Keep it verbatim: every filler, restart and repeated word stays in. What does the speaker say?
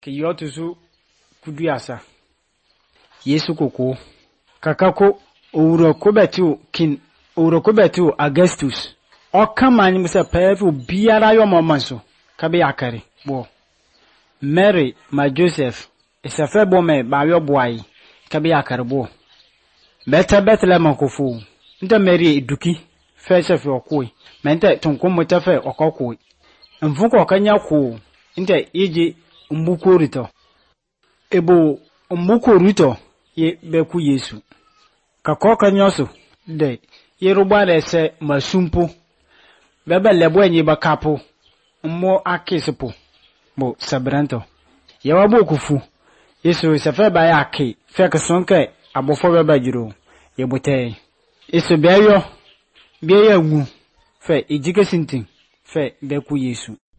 ke yoto su kuduasa Yesu koko kakako owuro ko betu kin owuro ko betu Augustus o kama ni se pefu biara yo momanso ka be akare bo Mary ma Joseph esafe bo me ba yo boai ka be akare bo beta Bethlehem kofu nta Mary eduki fe chef okoi mente tonkom mutafe okokoi mfunko kanya ko nta yeje mbuko rito ebo mbuko rito ye beku Yesu kakoka nyoso de yeruba lese masumpo bebe lebo enyi bakapo mmo akisipo bo sabranto yawa bokufu Yesu sefe ba ya ke fe kesonke abofo beba jiro yebote Yesu biayo biaya wu fe ejike sintin fe beku Yesu